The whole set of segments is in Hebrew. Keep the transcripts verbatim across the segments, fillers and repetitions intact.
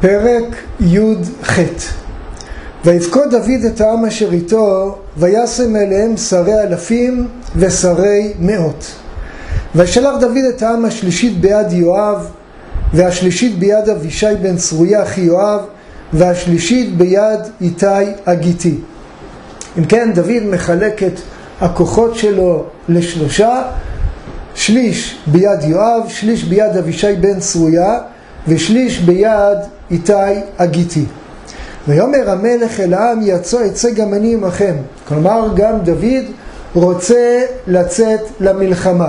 פרק י"ח. ויפקוד דוד את העם אשר איתו, וישם אליהם שרי אלפים ושרי מאות. וישלח דוד את העם השלישית ביד יואב, והשלישית ביד אבישי בן צרויה אחי יואב, והשלישית ביד איתי הגיתי. אם כן, דוד מחלק את הכוחות שלו לשלושה, שליש ביד יואב, שליש ביד אבישי בן צרויה, ושליש ביד איתי הגיתי. ויאמר המלך אל העם, יצא אצא גם אני עמכם. כלומר, גם דוד רוצה לצאת למלחמה.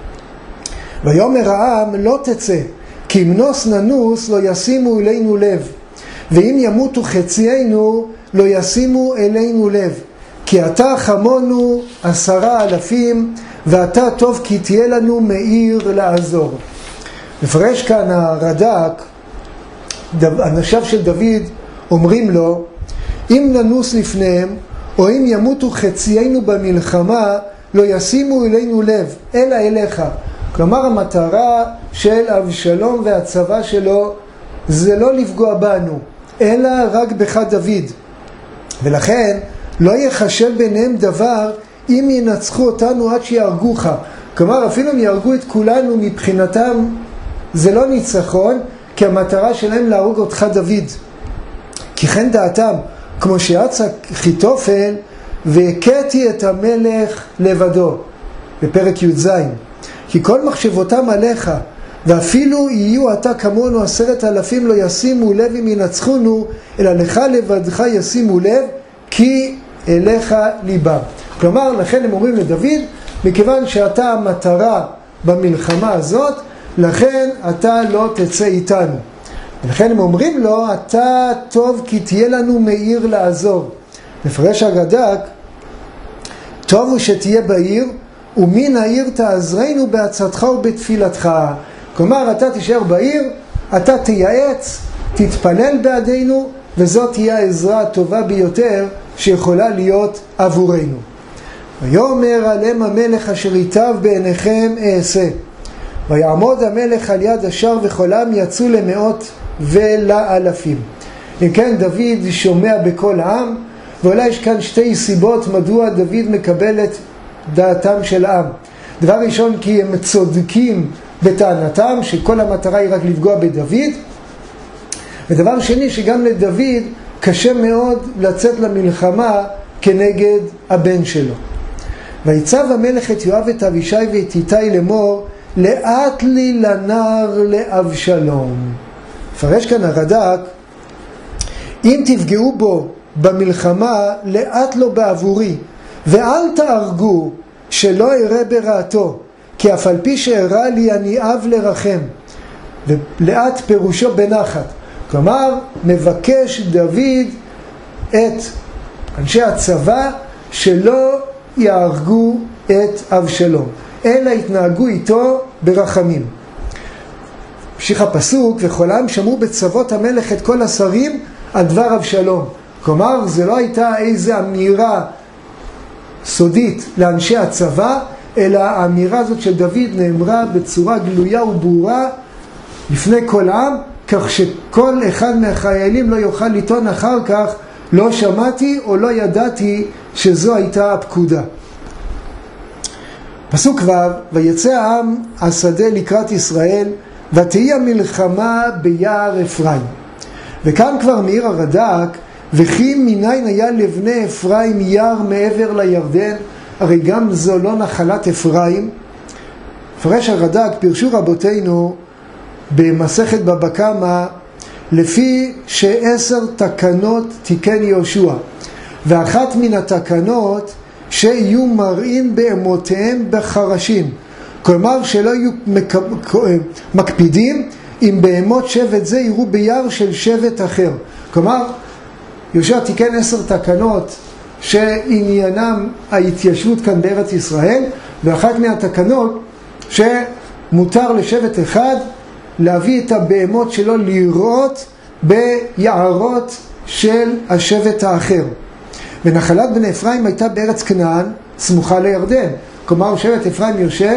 ויאמר העם, לא תצא, כי אם נוס ננוס לא ישימו אלינו לב, ואם ימותו חציינו לא ישימו אלינו לב, כי אתה חמונו עשרה אלפים, ואתה טוב כי תהיה לנו מאיר לעזור. מפרש כאן הרד"ק, אנשיו של דוד אומרים לו, אם ננוס לפניהם, או אם ימותו חציינו במלחמה, לא ישימו אלינו לב, אלא אליך. כלומר, המטרה של אבשלום והצבא שלו, זה לא לפגוע בנו, אלא רק בך דוד. ולכן, לא יחשב ביניהם דבר, אם ינצחו אותנו עד שיהרגוך. כלומר, אפילו אם יהרגו את כולנו, מבחינתם זה לא ניצחון, כי המטרה שלהם להרוג אותך דוד. כי כן דעתם, כמו שיצא אחיתופל, והכיתי את המלך לבדו, בפרק י"ז. כי כל מחשבותם עליך, ואפילו יהיו אתה כמונו עשרת אלפים לא ישימו לב אם ינצחונו, אלא לך לבדך ישימו לב, כי אליך ליבם. כלומר, לכן הם אומרים לדוד, מכיוון שאתה המטרה במלחמה הזאת, לכן אתה לא תצא איתנו. ולכן הם אומרים לו, אתה טוב כי תהיה לנו מאיר לעזור. מפרש הרד"ק, טוב הוא שתהיה בעיר, ומן העיר תעזרנו בעצתך ובתפילתך. כלומר, אתה תישאר בעיר, אתה תייעץ, תתפלל בעדינו, וזאת תהיה העזרה הטובה ביותר שיכולה להיות עבורנו. ויאמר עליהם המלך אשר ייטב בעיניכם אעשה. ויעמוד המלך על יד השער וכולם יצאו למאות ולאלפים. אם כן, דוד שומע בכל העם, ואולי יש כאן שתי סיבות מדוע דוד מקבל את דעתם של העם. דבר ראשון, כי הם צודקים בטענתם שכל המטרה היא רק לפגוע בדוד, ודבר שני, שגם לדוד קשה מאוד לצאת למלחמה כנגד הבן שלו. ויצב המלך את יואב את אבישי ואת איתי לאמור, לאט לי לנער לאבשלום. מפרש כאן הרד"ק, אם תפגעו בו במלחמה, לאט לו בעבורי, ואל תהרגו שלא אראה ברעתו, כי אף על פי שאראה לי אני אב לרחם. ולאט פירושו בנחת. כלומר, מבקש דוד את אנשי הצבא שלא יהרגו את אבשלום, אלא יתנהגו איתו ברחמים. המשיך הפסוק, וכל העם שמעו בצוות המלך את כל השרים על דבר אבשלום. כלומר, זה לא הייתה איזו אמירה סודית לאנשי הצבא, אלא האמירה הזאת של דוד נאמרה בצורה גלויה וברורה לפני כל העם, כך שכל אחד מהחיילים לא יוכל לטעון אחר כך, לא שמעתי או לא ידעתי שזו הייתה הפקודה. פסוק ו', ויצא העם השדה לקראת ישראל, ותהי המלחמה ביער אפרים. וכאן כבר מעיר הרד"ק, וכי מניין היה לבני אפרים יער מעבר לירדן, הרי גם זו לא נחלת אפרים. מפרש הרד"ק, פירשו רבותינו במסכת בבא קמא, לפי שעשר תקנות תיקן יהושע, ואחת מן התקנות שיהיו מראים באמותיהם בחרשים. כלומר, שלא יהיו מקפידים אם בהמות שבט זה יראו ביער של שבט אחר. כלומר, יהושע תיקן עשר תקנות שעניינם ההתיישבות כאן בארץ ישראל, ואחת מהתקנות שמותר לשבט אחד להביא את הבהמות שלו לראות ביערות של השבט האחר. ונחלת בני אפרים הייתה בארץ כנען, סמוכה לירדן. כלומר, שבט אפרים יושב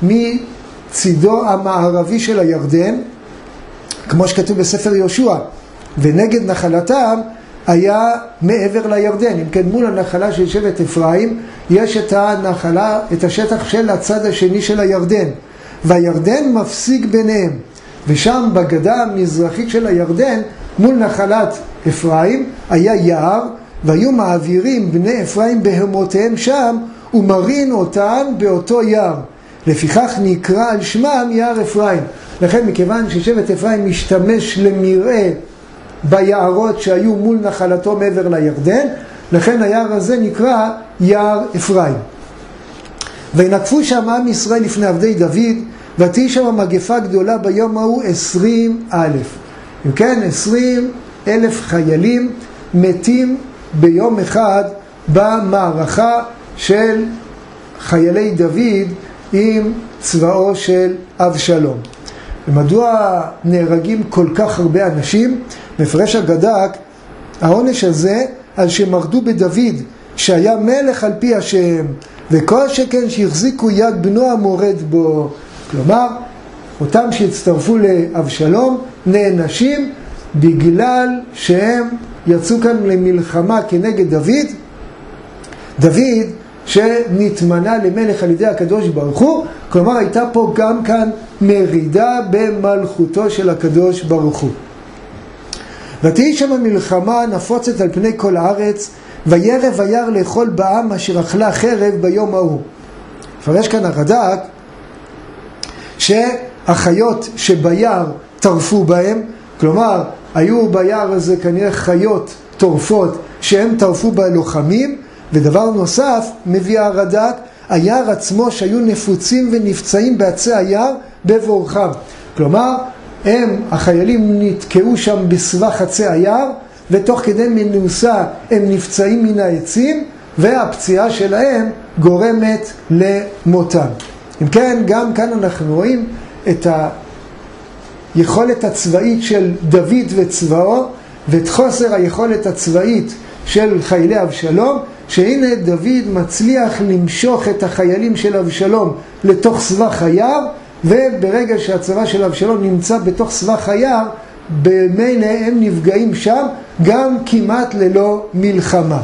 מצידו המערבי של הירדן, כמו שכתוב בספר יהושע, ונגד נחלתם היה מעבר לירדן. אם כן, מול הנחלה של שבט אפרים יש את הנחלה, את השטח של הצד השני של הירדן, והירדן מפסיק ביניהם, ושם בגדה המזרחית של הירדן מול נחלת אפרים היה יער, והיו מעבירים בני אפרים בהמותיהם שם ומרין אותן באותו יער, לפיכך נקרא על שמם יער אפרים. לכן מכיוון ששבט אפרים משתמש למראה ביערות שהיו מול נחלתו מעבר לירדן, לכן היער הזה נקרא יער אפרים. וינקפו שם עם ישראל לפני עבדי דוד, ותהי שם מגפה גדולה ביום ההוא עשרים אלף. אם כן, עשרים אלף חיילים מתים ביום אחד במערכה של חיילי דוד עם צבאו של אבשלום. ומדוע נהרגים כל כך הרבה אנשים? מפרש הגד"ק, העונש הזה על שמרדו בדוד שהיה מלך על פי השם, וכל שכן שהחזיקו יד בנו המורד בו. כלומר, אותם שהצטרפו לאבשלום נענשים בגלל שהם יצאו כאן למלחמה כנגד דוד. דוד שנתמנה למלך על ידי הקדוש ברוך הוא, כלומר הייתה פה גם כאן מרידה במלכותו של הקדוש ברוך הוא. ותהי שם המלחמה נפוצת על פני כל הארץ, וירב היער לאכול בעם אשר אכלה חרב ביום ההוא. מפרש כאן הרד"ק שהחיות שביער טרפו בהם, כלומר היו ביער הזה כנראה חיות טורפות שהם טרפו בלוחמים. ודבר נוסף מביא הרד"ק, היער עצמו שהיו נפוצים ונפצעים בעצי היער בבורחם. כלומר, הם, החיילים נתקעו שם בסבך עצי היער, ותוך כדי מנוסה הם נפצעים מן העצים, והפציעה שלהם גורמת למותם. אם כן, גם כאן אנחנו רואים את היכולת הצבאית של דוד וצבאו, ואת חוסר היכולת הצבאית של חיילי אבשלום, שהנה דוד מצליח למשוך את החיילים של אבשלום לתוך סבך היער, וברגע שהצבא של אבשלום נמצא בתוך סבך היער, במילא הם נפגעים שם גם כמעט ללא מלחמה.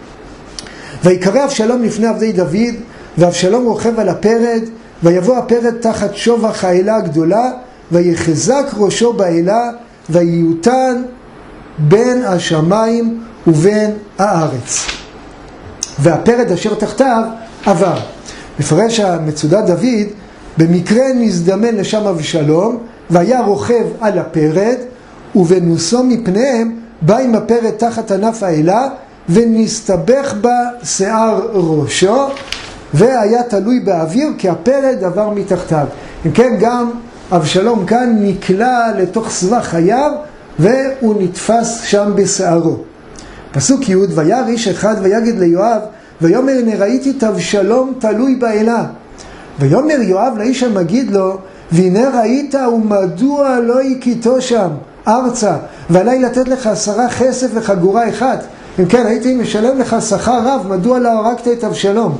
ויקרא אבשלום לפני עבדי דוד, ואבשלום רוכב על הפרד, ויבוא הפרד תחת שובח האלה הגדולה, ויחזק ראשו באלה, ויותן בין השמיים ובין הארץ. והפרד אשר תחתיו עבר. מפרש המצודה דוד, במקרה נזדמן לשם אבשלום, והיה רוכב על הפרד, ובנוסו מפניהם בא עם הפרד תחת ענף האלה, ונסתבך בה שיער ראשו, והיה תלוי באוויר כי הפרד עבר מתחתיו. אם כן, גם אבשלום כאן נקלע לתוך סבך היער, והוא נתפס שם בשערו. פסוק י' וירא איש אחד ויגד ליואב, ויאמר הנה ראיתי את אבשלום תלוי באלה. ויאמר יואב לאיש המגיד לו, והנה ראית ומדוע לא הכיתו שם ארצה, ועלי לתת לך עשרה כסף וחגורה אחת. אם כן, הייתי משלם לך שכר רב, מדוע לא הרגת את אבשלום?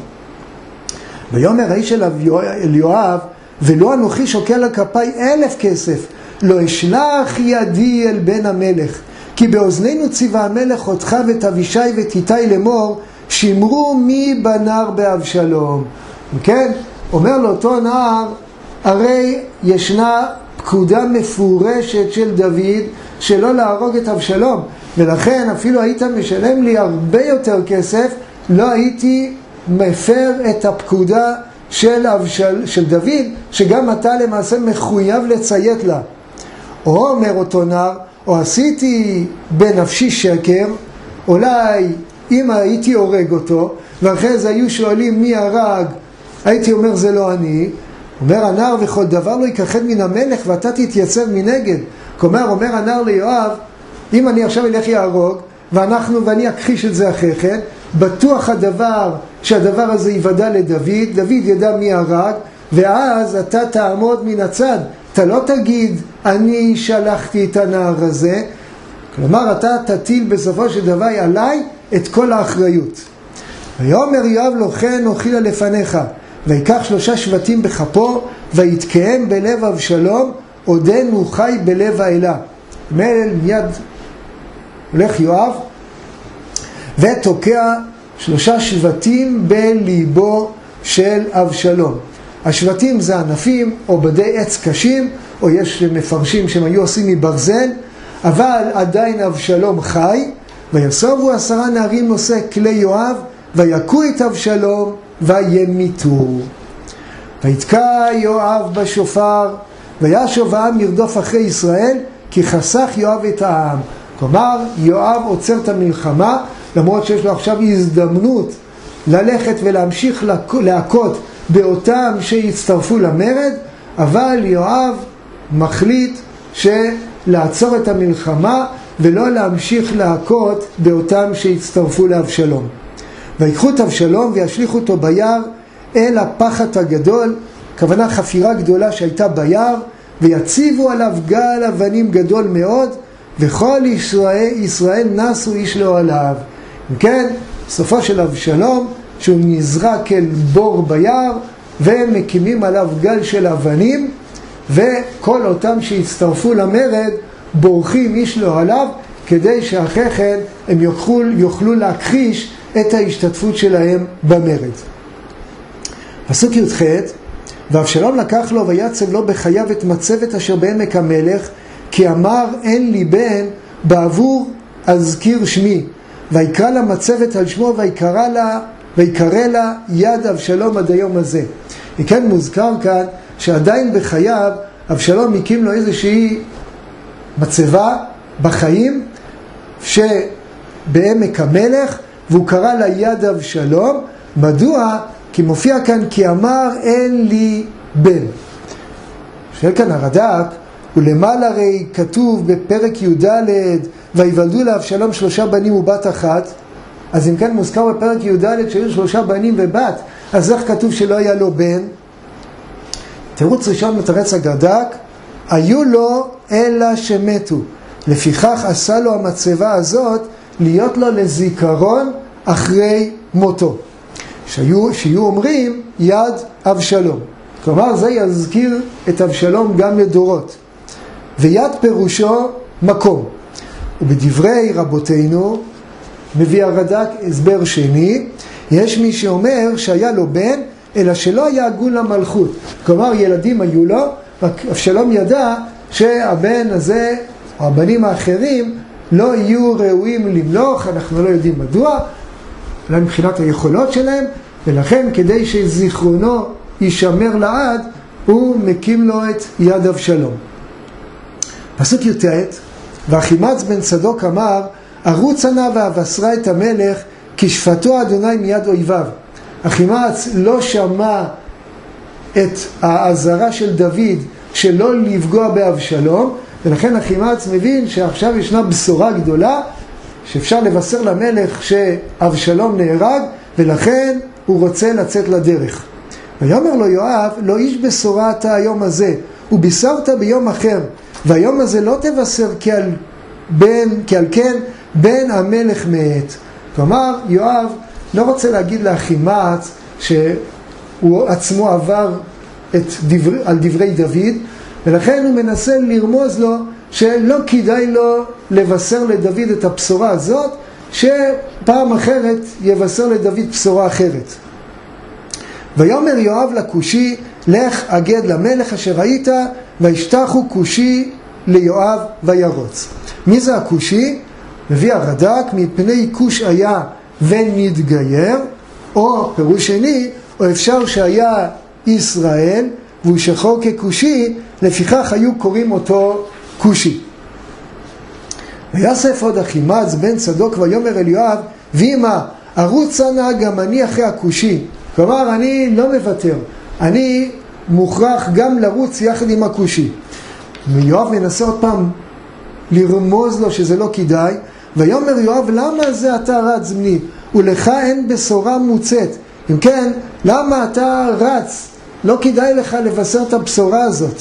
ויאמר האיש אל יואב, ולא אנוכי שוקל על כפיי אלף כסף, לא אשלח ידי אל בן המלך, כי באוזנינו ציווה המלך אותך ואת אבישי ואת איתי לאמור, שמרו מי בנער באבשלום. כן? אומר לאותו נער, הרי ישנה פקודה מפורשת של דוד שלא להרוג את אבשלום, ולכן אפילו היית משלם לי הרבה יותר כסף, לא הייתי מפר את הפקודה של, אבשל, של דוד, שגם אתה למעשה מחויב לציית לה. או אומר אותו נער, או עשיתי בנפשי שקר, אולי אם הייתי הורג אותו, ואחרי זה היו שואלים מי הרג, הייתי אומר זה לא אני. אומר הנער, וכל דבר לא יקחד מן המלך ואתה תתייצב מנגד. כלומר, אומר הנער ליואב, אם אני עכשיו אלך יהרוג, ואנחנו, ואני אכחיש את זה אחרי כן, בטוח הדבר, שהדבר הזה יוודע לדוד, דוד ידע מי הרג, ואז אתה תעמוד מן הצד. אתה לא תגיד, אני שלחתי את הנער הזה. כלומר, אתה תטיל בסופו של דבר עליי את כל האחריות. ויאמר יואב לו כן אוכילה לפניך, ויקח שלושה שבטים בכפו, ויתקהם בלב אבשלום, עודנו חי בלב האלה. מל מיד הולך יואב ותוקע שלושה שבטים בליבו של אבשלום. השבטים זה ענפים או בדי עץ קשים, או יש מפרשים שהם היו עושים מברזל, אבל עדיין אבשלום חי. ויסובו עשרה נערים נושא כלי יואב, ויקו את אבשלום וימיתו. ויתקע יואב בשופר, וישוב העם ירדוף אחרי ישראל, כי חסך יואב את העם. כלומר, יואב עוצר את המלחמה, למרות שיש לו עכשיו הזדמנות ללכת ולהמשיך להכות באותם שיצטרפו למרד, אבל יואב מחליט שלעצור את המלחמה ולא להמשיך להכות באותם שיצטרפו לאבשלום. ויקחו את אבשלום וישליכו אותו ביער אל הפחת הגדול, כוונה חפירה גדולה שהייתה ביער, ויציבו עליו גל אבנים גדול מאוד, וכל ישראל, ישראל נסו איש לאוהליו. כן, בסופו של אבשלום, שהוא נזרק אל בור ביער, ומקימים עליו גל של אבנים, וכל אותם שהצטרפו למרד בורחים איש לאוהליו, כדי שאחרי כן הם יוכלו, יוכלו להכחיש את ההשתתפות שלהם במרד. פסוק י"ח, ואבשלום לקח לו ויצב לו בחייו את מצבת אשר בעמק המלך, כי אמר אין לי בן בעבור אזכיר שמי, ויקרא לה מצבת על שמו, ויקרא לה, ויקרא לה יד אבשלום עד היום הזה. וכן מוזכר כאן שעדיין בחייו אבשלום הקים לו איזושהי מצבה בחיים שבעמק המלך, והוא קרא לה יד אבשלום. מדוע? כי מופיע כאן כי אמר אין לי בן. שואל כאן הרד"ק, ולמעלה הרי כתוב בפרק י"ד ויוולדו לאבשלום שלושה בנים ובת אחת, אז אם כן מוזכר בפרק י"ד שהיו שלושה בנים ובת, אז איך כתוב שלא היה לו בן? תירוץ ראשון מתרץ הרד"ק, היו לו אלא שמתו, לפיכך עשה לו המצבה הזאת להיות לו לזיכרון אחרי מותו, שיהיו, שיהיו אומרים יד אבשלום, כלומר זה יזכיר את אבשלום גם לדורות. ויד פירושו מקום, ובדברי רבותינו מביא הרד"ק הסבר שני, יש מי שאומר שהיה לו בן אלא שלא היה הגון למלכות, כלומר ילדים היו לו, אבשלום ידע שהבן הזה או הבנים האחרים לא יהיו ראויים למלוך, אנחנו לא יודעים מדוע, אולי מבחינת היכולות שלהם, ולכן כדי שזיכרונו יישמר לעד הוא מקים לו את יד אבשלום. פסוק י"ט, ואחימץ בן צדוק אמר ארוץ נא ואבשרה את המלך כי שפטו אדוני מיד אויביו. אחימץ לא שמע את האזהרה של דוד שלא לפגוע באבשלום, ולכן אחימץ מבין שעכשיו ישנה בשורה גדולה שאפשר לבשר למלך שאבשלום נהרג, ולכן הוא רוצה לצאת לדרך. ויאמר לו יואב, לא איש בשורה אתה היום הזה, ובישרת ביום אחר, והיום הזה לא תבשר כי על, בן, כי על כן בן המלך מת. כלומר, יואב לא רוצה להגיד לאחימץ שהוא עצמו עבר את דבר, על דברי דוד, ולכן הוא מנסה לרמוז לו שלא כדאי לו לבשר לדוד את הבשורה הזאת, שפעם אחרת יבשר לדוד בשורה אחרת. ויאמר יואב לכושי, לך אגד למלך אשר ראית, וישתחו כושי ליואב וירוץ. מי זה הכושי? מביא הרד"ק, מפני כוש היה ונתגייר, או פירוש שני, או אפשר שהיה ישראל והוא שחור ככושי, לפיכך היו קוראים אותו כושי. ויאסף עוד אחימץ בן צדוק ויאמר אל יואב, ואמא ארוצה נא גם אני אחרי הכושי, כלומר אני לא מוותר, אני מוכרח גם לרוץ יחד עם הכושי. ויואב מנסה עוד פעם לרמוז לו שזה לא כדאי, ויאמר יואב למה זה אתה רץ בני, ולך אין בשורה מוצאת, אם כן למה אתה רץ, לא כדאי לך לבשר את הבשורה הזאת.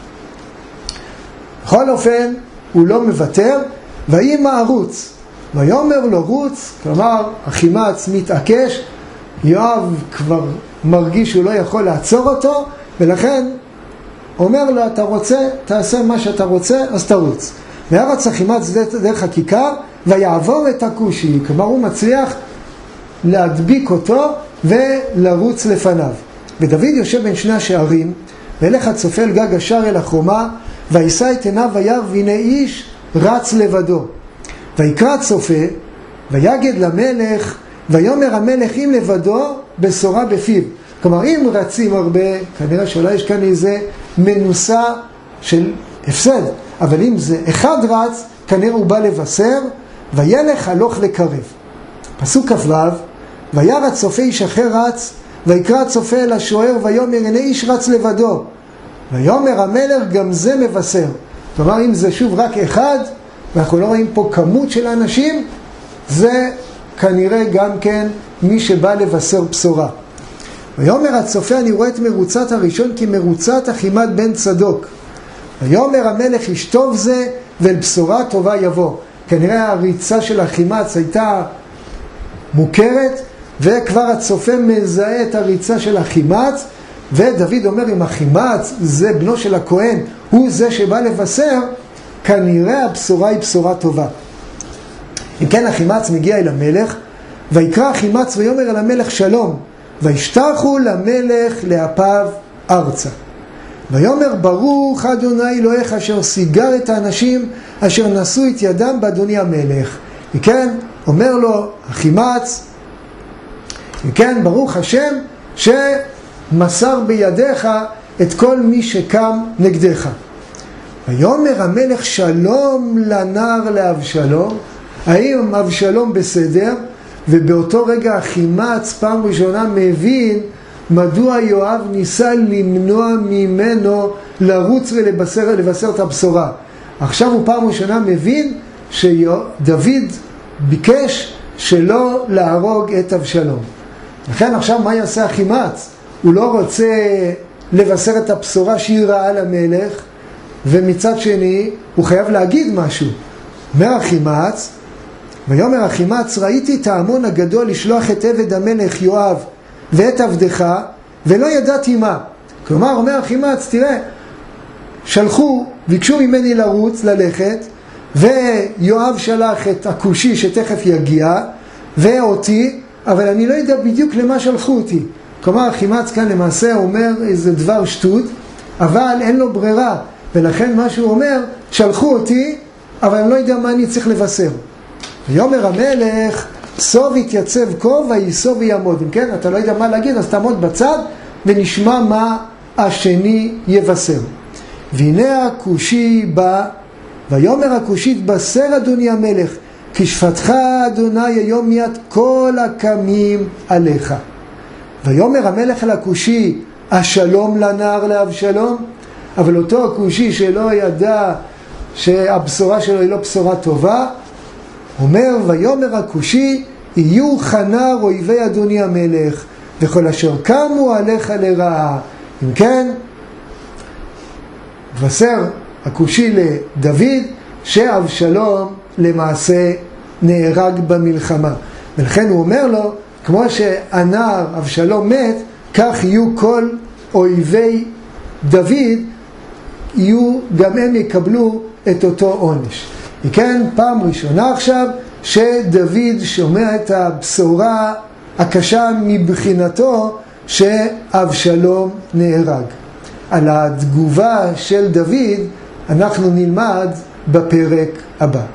בכל אופן הוא לא מוותר, ואמא ארוץ, ויאמר לו רוץ, כלומר אחימץ מתעקש, יואב כבר מרגיש שהוא לא יכול לעצור אותו, ולכן אומר לו אתה רוצה, תעשה מה שאתה רוצה, אז תרוץ. וירץ אחימץ דרך הכיכר, ויעבור את הכושי, כלומר הוא מצליח להדביק אותו ולרוץ לפניו. ודוד יושב בין שני השערים, והלך הצופה אל גג השער אל החומה, וישא את עיניו וירא, והנה איש רץ לבדו. ויקרא הצופה, ויגד למלך, ויאמר המלך אם לבדו בשורה בפיו. כלומר, אם רצים הרבה, כנראה שאולי יש כאן איזה מנוסה של הפסד. אבל אם זה אחד רץ, כנראה הוא בא לבשר, וילך הלוך לקרב. פסוק כ"ו, וירא הצופה איש אחר רץ, ויקרא הצופה אל השוער, ויאמר הנה איש רץ לבדו. ויאמר המלך גם זה מבשר. כלומר, אם זה שוב רק אחד, ואנחנו לא רואים פה כמות של אנשים, זה כנראה גם כן מי שבא לבשר בשורה. ויאמר הצופה, אני רואה את מרוצת הראשון כמרוצת אחימד בן צדוק. ויאמר המלך איש טוב זה, ואל בשורה טובה יבוא. כנראה הריצה של אחימץ הייתה מוכרת, וכבר הצופה מזהה את הריצה של אחימץ, ודוד אומר אם אחימץ זה בנו של הכהן, הוא זה שבא לבשר, כנראה הבשורה היא בשורה טובה. אם כן אחימץ מגיע אל המלך, ויקרא אחימץ ויאמר אל המלך שלום, וישתחו למלך לאפיו ארצה. ויאמר ברוך אדוני אלוהיך אשר סיגר את האנשים אשר נשאו את ידם באדוני המלך. וכן אומר לו אחימץ, וכן ברוך השם שמסר בידיך את כל מי שקם נגדך. ויאמר המלך שלום לנער לאבשלום. האם אבשלום בסדר? ובאותו רגע אחימץ פעם ראשונה מבין מדוע יואב ניסה למנוע ממנו לרוץ ולבשר לבשר את הבשורה. עכשיו הוא פעם ראשונה מבין שדוד ביקש שלא להרוג את אבשלום. לכן עכשיו מה יעשה אחימץ? הוא לא רוצה לבשר את הבשורה שהיא רעה למלך, ומצד שני הוא חייב להגיד משהו. אומר אחימץ, ויאמר אחימץ ראיתי את ההמון הגדול לשלוח את עבד המלך יואב ואת עבדך ולא ידעתי מה. כלומר אומר אחימץ, תראה, שלחו, ביקשו ממני לרוץ, ללכת, ויואב שלח את הכושי שתכף יגיע ואותי, אבל אני לא יודע בדיוק למה שלחו אותי. כלומר אחימץ כאן למעשה אומר איזה דבר שטות, אבל אין לו ברירה, ולכן מה שהוא אומר, שלחו אותי אבל אני לא יודע מה אני צריך לבשר. ויאמר המלך סוב יתייצב כה ויסוב ויעמוד. אם כן, אתה לא יודע מה להגיד, אז תעמוד בצד ונשמע מה השני יבשר. והנה הכושי בא, ויאמר הכושי תבשר אדוני המלך, כי שפתך אדוני היום מיד כל הקמים עליך. ויאמר המלך אל הכושי, השלום לנער לאבשלום? אבל אותו הכושי שלא ידע שהבשורה שלו היא לא בשורה טובה, אומר ויאמר הכושי, יהיו חנר אויבי אדוני המלך, וכל אשר קמו עליך לרעה. אם כן, מבשר הכושי לדוד שאבשלום למעשה נהרג במלחמה. ולכן הוא אומר לו, כמו שהנער אבשלום מת, כך יהיו כל אויבי דוד, יהיו, גם הם יקבלו את אותו עונש. וכן, פעם ראשונה עכשיו שדוד שומע את הבשורה הקשה מבחינתו שאבשלום נהרג. על התגובה של דוד אנחנו נלמד בפרק הבא.